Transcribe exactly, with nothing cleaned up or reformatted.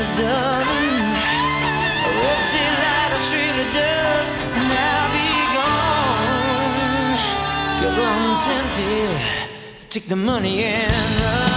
is done. Red tail light a trailer does, and I'll be gone. Cause I'm tempted to take the money and run.